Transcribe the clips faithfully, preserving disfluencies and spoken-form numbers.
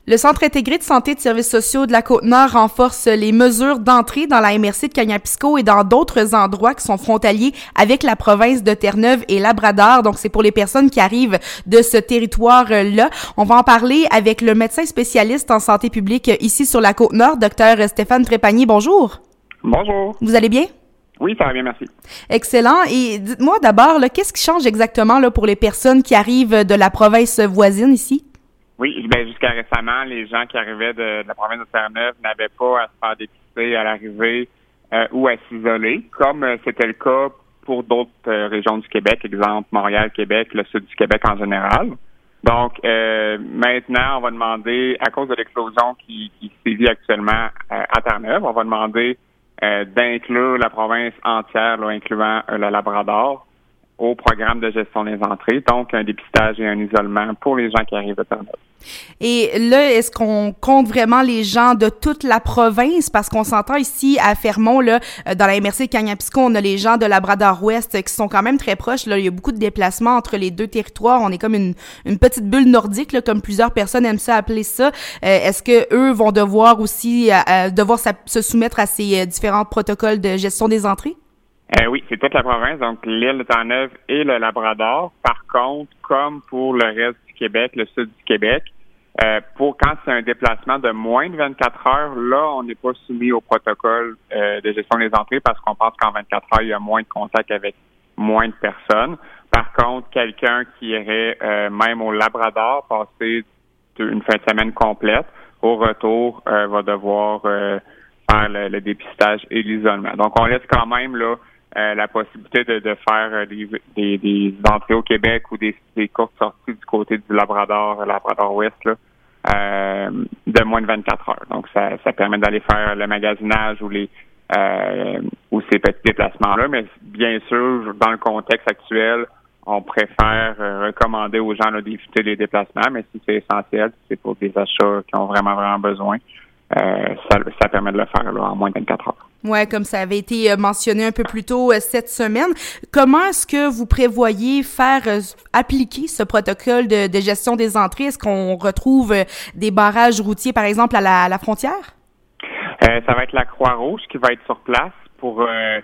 Le Centre intégré de santé et de services sociaux de la Côte-Nord renforce les mesures d'entrée dans la M R C de Cagnapisco et dans d'autres endroits qui sont frontaliers avec la province de Terre-Neuve et Labrador. Donc, c'est pour les personnes qui arrivent de ce territoire-là. On va en parler avec le médecin spécialiste en santé publique ici sur la Côte-Nord, docteur Stéphane Trépanier. Bonjour. Bonjour. Vous allez bien? Oui, ça va bien, merci. Excellent. Et dites-moi d'abord, là, qu'est-ce qui change exactement là, pour les personnes qui arrivent de la province voisine ici? Oui, ben jusqu'à récemment, les gens qui arrivaient de, de la province de Terre-Neuve n'avaient pas à se faire dépister à l'arrivée euh, ou à s'isoler, comme euh, c'était le cas pour d'autres euh, régions du Québec, exemple Montréal, Québec, le sud du Québec en général. Donc, euh, maintenant, on va demander, à cause de l'explosion qui, qui sévit actuellement euh, à Terre-Neuve, on va demander euh, d'inclure la province entière, là, incluant euh, le Labrador, au programme de gestion des entrées, donc un dépistage et un isolement pour les gens qui arrivent de Terre-Neuve. Et là, est-ce qu'on compte vraiment les gens de toute la province? Parce qu'on s'entend ici à Fermont, là, dans la M R C de Cagnapisco, on a les gens de Labrador-Ouest qui sont quand même très proches. Là. Il y a beaucoup de déplacements entre les deux territoires. On est comme une, une petite bulle nordique, là, comme plusieurs personnes aiment ça appeler ça. Euh, est-ce que eux vont devoir aussi euh, devoir se soumettre à ces euh, différents protocoles de gestion des entrées? Euh, oui, c'est toute la province, donc l'île de Terre-Neuve et le Labrador. Par contre, comme pour le reste du Québec, le sud du Québec, euh, pour quand c'est un déplacement de moins de vingt-quatre heures, là, on n'est pas soumis au protocole euh, de gestion des entrées parce qu'on pense qu'en vingt-quatre heures, il y a moins de contact avec moins de personnes. Par contre, quelqu'un qui irait euh, même au Labrador passer une fin de semaine complète, au retour, euh, va devoir euh, faire le, le dépistage et l'isolement. Donc, on laisse quand même là Euh, la possibilité de, de faire euh, des, des, des entrées au Québec ou des, des courtes sorties du côté du Labrador, Labrador-Ouest, là, euh, de moins de vingt-quatre heures. Donc, ça, ça permet d'aller faire le magasinage ou les euh, ou ces petits déplacements-là. Mais bien sûr, dans le contexte actuel, on préfère euh, recommander aux gens là, d'éviter les déplacements, mais si c'est essentiel, si c'est pour des achats qui ont vraiment, vraiment besoin, euh, ça, ça permet de le faire là, en moins de vingt-quatre heures. Ouais, comme ça avait été mentionné un peu plus tôt euh, cette semaine. Comment est-ce que vous prévoyez faire euh, appliquer ce protocole de, de gestion des entrées? Est-ce qu'on retrouve euh, des barrages routiers, par exemple, à la, à la frontière? Euh, ça va être la Croix-Rouge qui va être sur place pour euh,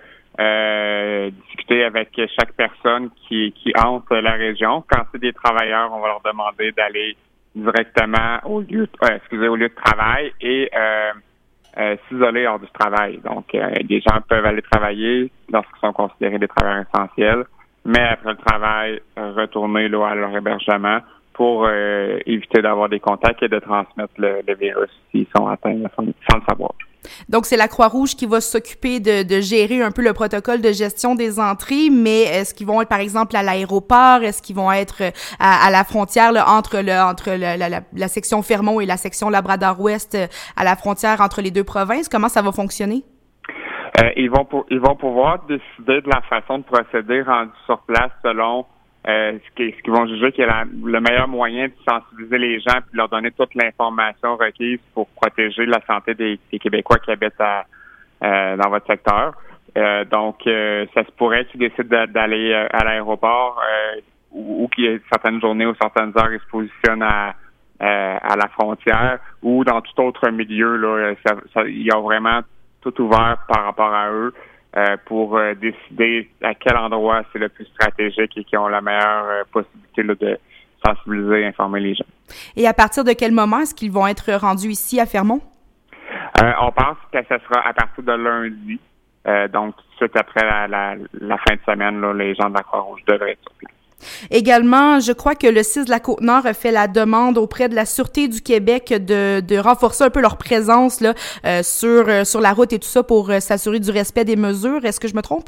euh, discuter avec chaque personne qui, qui entre la région. Quand c'est des travailleurs, on va leur demander d'aller directement au lieu, euh, excusez, au lieu de travail et euh, Euh, s'isoler hors du travail. Donc, euh, des gens peuvent aller travailler lorsqu'ils sont considérés des travailleurs essentiels, mais après le travail, euh, retourner là, à leur hébergement pour euh, éviter d'avoir des contacts et de transmettre le, le virus s'ils sont atteints sans, sans le savoir. Donc, c'est la Croix-Rouge qui va s'occuper de, de gérer un peu le protocole de gestion des entrées, mais est-ce qu'ils vont être, par exemple, à l'aéroport? Est-ce qu'ils vont être à, à la frontière là, entre, le, entre le, la, la, la section Fermont et la section Labrador-Ouest, à la frontière entre les deux provinces? Comment ça va fonctionner? Euh, ils vont pour, ils vont pouvoir décider de la façon de procéder rendu sur place selon euh, ce qu'ils ce qu'ils vont juger qui est la, le meilleur moyen de sensibiliser les gens puis de leur donner toute l'information requise pour protéger la santé des, des Québécois qui habitent à, euh, dans votre secteur. Euh, donc, euh, ça se pourrait qu'ils décident d'aller à l'aéroport euh, ou, ou qu'il y ait certaines journées ou certaines heures, ils se positionnent à, euh, à la frontière ou dans tout autre milieu. Là, ça, ça, il y a vraiment tout ouvert par rapport à eux. Euh, pour euh, décider à quel endroit c'est le plus stratégique et qui ont la meilleure euh, possibilité là, de sensibiliser et informer les gens. Et à partir de quel moment est-ce qu'ils vont être rendus ici à Fermont? Euh, on pense que ce sera à partir de lundi. Euh, donc, tout de suite après la, la, la fin de semaine, là, les gens de la Croix-Rouge devraient être sur place. Également, je crois que le C I S de la Côte-Nord a fait la demande auprès de la Sûreté du Québec de, de renforcer un peu leur présence là, euh, sur, euh, sur la route et tout ça pour euh, s'assurer du respect des mesures. Est-ce que je me trompe?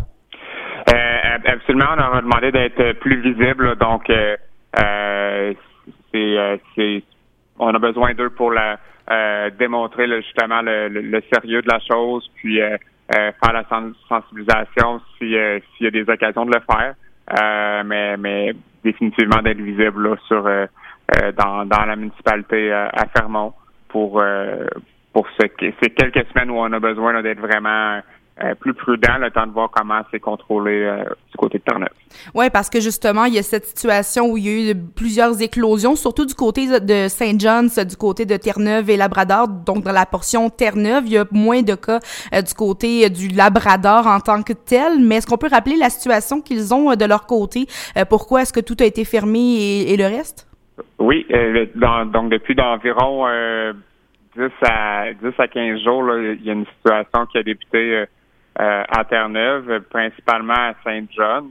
Euh, absolument, on leur a demandé d'être plus visible. Donc, euh, euh, c'est, euh, c'est, on a besoin d'eux pour la, euh, démontrer là, justement le, le, le sérieux de la chose, puis euh, euh, faire la sensibilisation si, euh, s'il y a des occasions de le faire. Euh, mais, mais définitivement d'être visible là, sur euh, euh, dans, dans la municipalité euh, à Fermont pour euh, pour ce, ces quelques semaines où on a besoin là, d'être vraiment euh, plus prudent le temps de voir comment c'est contrôlé euh, du côté de Terre-Neuve. Oui, parce que justement, il y a cette situation où il y a eu plusieurs éclosions, surtout du côté de Saint John's, du côté de Terre-Neuve et Labrador. Donc, dans la portion Terre-Neuve, il y a moins de cas euh, du côté du Labrador en tant que tel. Mais est-ce qu'on peut rappeler la situation qu'ils ont euh, de leur côté? Euh, pourquoi est-ce que tout a été fermé et, et le reste? Oui, euh, dans, donc depuis d'environ euh, dix à quinze jours, là, il y a une situation qui a débuté euh, euh, à Terre-Neuve, principalement à Saint-John.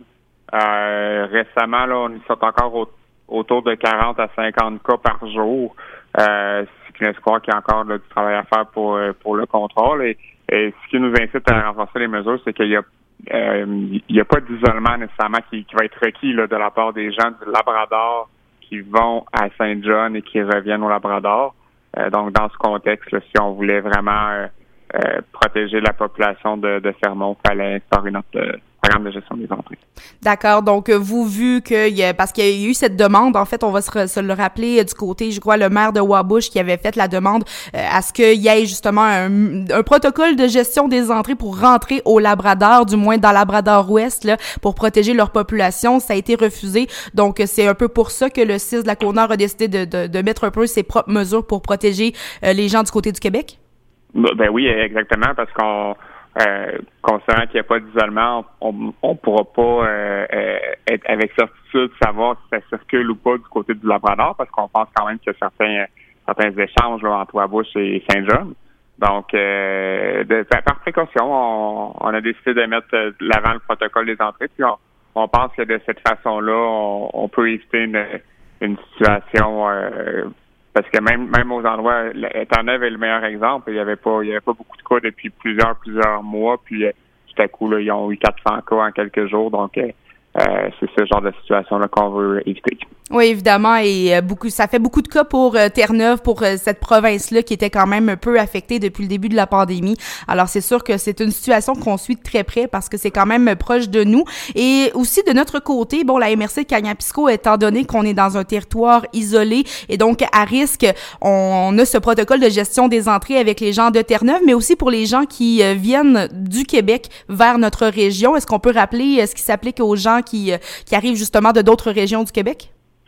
Euh, récemment, là, on est encore au, autour de quarante à cinquante cas par jour. Euh, ce qui laisse croire qu'il y a encore là, du travail à faire pour pour le contrôle. Et, et ce qui nous incite à renforcer les mesures, c'est qu'il y a euh, il y a pas d'isolement nécessairement qui, qui va être requis là, de la part des gens du Labrador qui vont à Saint-John et qui reviennent au Labrador. Euh, donc, dans ce contexte, là, si on voulait vraiment euh, euh, protéger la population de, de Fermont, il fallait instaurer notre euh, programme de gestion des entrées. D'accord. Donc, vous, vu que, y a, parce qu'il y a eu cette demande, en fait, on va se, se le rappeler euh, du côté, je crois, le maire de Wabush qui avait fait la demande euh, à ce qu'il y ait justement un, un protocole de gestion des entrées pour rentrer au Labrador, du moins dans Labrador-Ouest, là, pour protéger leur population. Ça a été refusé. Donc, c'est un peu pour ça que le C I S de la Côte-Nord a décidé de, de, de mettre un peu ses propres mesures pour protéger euh, les gens du côté du Québec? Ben oui, exactement, parce qu'on Euh, considérant qu'il n'y a pas d'isolement, on ne pourra pas euh, euh, être avec certitude savoir si ça circule ou pas du côté du Labrador, parce qu'on pense quand même qu'il y a certains certains échanges là, entre Wabush et Saint-John. Donc, euh, de, par précaution, on, on a décidé de mettre de l'avant le protocole des entrées, puis on, on pense que de cette façon-là, on, on peut éviter une, une situation euh, parce que même même aux endroits, Terre-Neuve est le meilleur exemple. Il y avait pas il y avait pas beaucoup de cas depuis plusieurs plusieurs mois. Puis euh, tout à coup là, ils ont eu quatre cents cas en quelques jours. Donc euh, euh, c'est ce genre de situation là qu'on veut éviter. Oui, évidemment, et euh, beaucoup, ça fait beaucoup de cas pour euh, Terre-Neuve, pour euh, cette province-là qui était quand même un peu affectée depuis le début de la pandémie. Alors, c'est sûr que c'est une situation qu'on suit de très près parce que c'est quand même proche de nous. Et aussi, de notre côté, bon, la M R C de Cagnapisco, étant donné qu'on est dans un territoire isolé et donc à risque, on, on a ce protocole de gestion des entrées avec les gens de Terre-Neuve, mais aussi pour les gens qui euh, viennent du Québec vers notre région. Est-ce qu'on peut rappeler euh, ce qui s'applique aux gens qui, euh, qui arrivent justement de d'autres régions du Québec?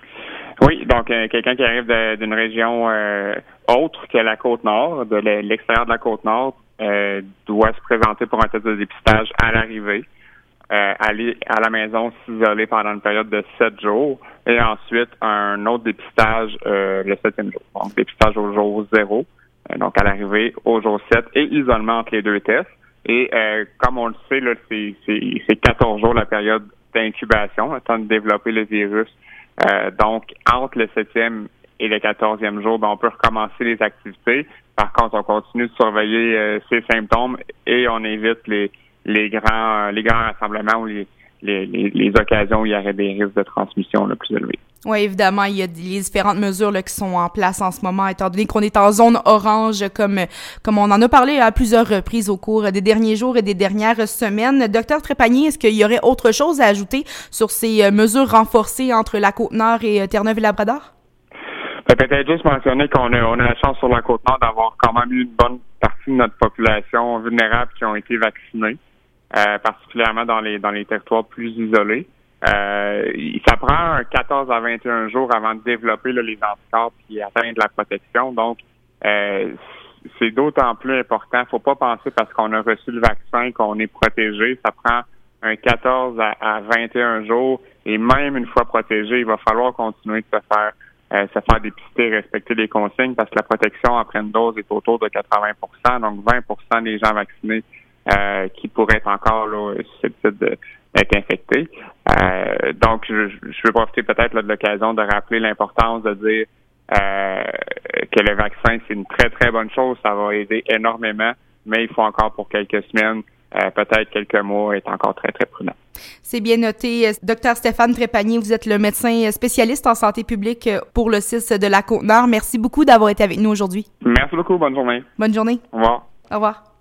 Oui, donc euh, quelqu'un qui arrive de, d'une région euh, autre que la Côte-Nord, de l'extérieur de la Côte-Nord, euh, doit se présenter pour un test de dépistage à l'arrivée, euh, aller à la maison s'isoler pendant une période de sept jours, et ensuite un autre dépistage euh, le septième jour. Donc dépistage au jour zéro, euh, donc à l'arrivée au jour sept, et isolement entre les deux tests. Et euh, comme on le sait, là, c'est, c'est, c'est quatorze jours la période d'incubation, le temps de développer le virus. Euh, donc, entre le septième et le quatorzième jour, ben, on peut recommencer les activités. Par contre, on continue de surveiller euh, ces symptômes et on évite les les grands euh, les grands rassemblements ou les, les, les, les occasions où il y aurait des risques de transmission le plus élevés. Oui, évidemment, il y a les différentes mesures là, qui sont en place en ce moment, étant donné qu'on est en zone orange, comme comme on en a parlé à plusieurs reprises au cours des derniers jours et des dernières semaines. Docteur Trépanier, est-ce qu'il y aurait autre chose à ajouter sur ces mesures renforcées entre la Côte-Nord et Terre-Neuve et Labrador? Peut-être juste mentionner qu'on a, on a la chance sur la Côte-Nord d'avoir quand même eu une bonne partie de notre population vulnérable qui ont été vaccinés, euh, particulièrement dans les dans les territoires plus isolés. Euh, ça prend quatorze à vingt et un jours avant de développer là, les anticorps et atteindre la protection. Donc, euh, c'est d'autant plus important. Faut pas penser parce qu'on a reçu le vaccin qu'on est protégé. Ça prend un quatorze à vingt et un jours. Et même une fois protégé, il va falloir continuer de se faire euh, se faire dépister, respecter les consignes parce que la protection après une dose est autour de quatre-vingts pour cent. Donc, vingt pour cent des gens vaccinés euh, qui pourraient être encore là, susceptibles de d'être infectés. Euh, donc, je, je veux profiter peut-être là, de l'occasion de rappeler l'importance de dire euh, que le vaccin, c'est une très, très bonne chose. Ça va aider énormément, mais il faut encore pour quelques semaines, euh, peut-être quelques mois, être encore très, très prudent. C'est bien noté. Docteur Stéphane Trépanier, vous êtes le médecin spécialiste en santé publique pour le C I S de la Côte-Nord. Merci beaucoup d'avoir été avec nous aujourd'hui. Merci beaucoup. Bonne journée. Bonne journée. Au revoir. Au revoir.